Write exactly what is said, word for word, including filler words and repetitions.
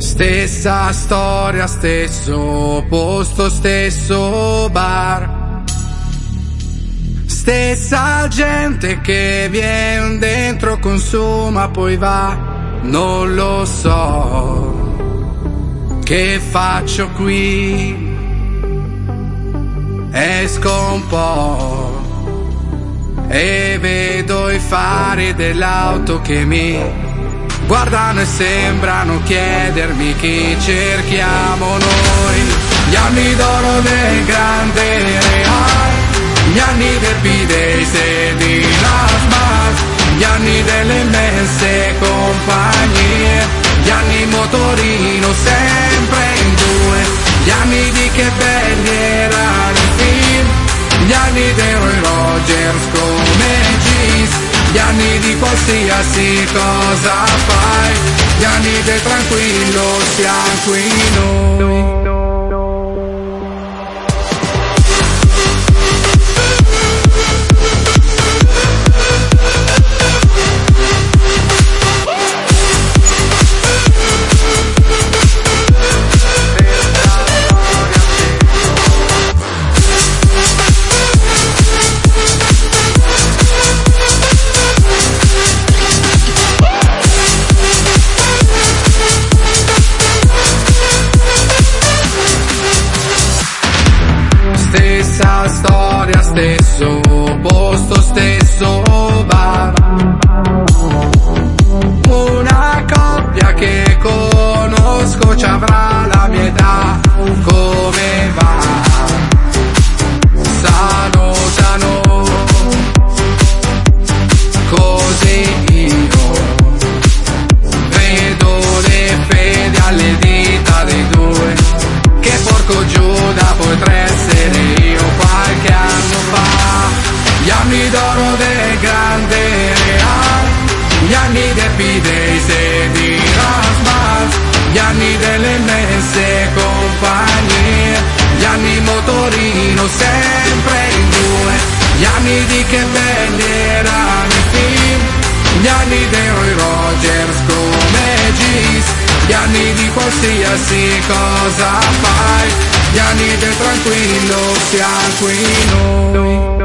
Stessa storia, stesso posto, stesso bar. Stessa gente che viene dentro, consuma, poi va. Non lo so che faccio qui. Esco un po' e vedo i fari dell'auto che mi guardano e sembrano chiedermi chi cerchiamo noi. Gli anni d'oro del grande Real, gli anni del B-Days e di Rasmas, gli anni delle immense compagnie, gli anni motorino sempre in due, gli anni di che belli erano i film, gli anni dei Roy Rogers come Jeans, gli anni di qualsiasi cosa fai, gli anni del tranquillo siamo qui noi. Stessa storia, stesso posto, stesso bar. Una coppia che conosco ci avrà la mia età. Come va? Sano, sano. Così io vedo le fedi alle dita dei due. Che porco Giuda potrei essere io qualche anno fa. Gli anni d'oro del grande Real, gli anni del B-Days e di Rasmas, gli anni delle immense compagnie, gli anni motorino sempre in due, gli anni di che belli erano i film, gli anni dei Roy Rogers come Jeans, gli anni di qualsiasi cosa fai, gli anni del tranquillo siamo qui noi.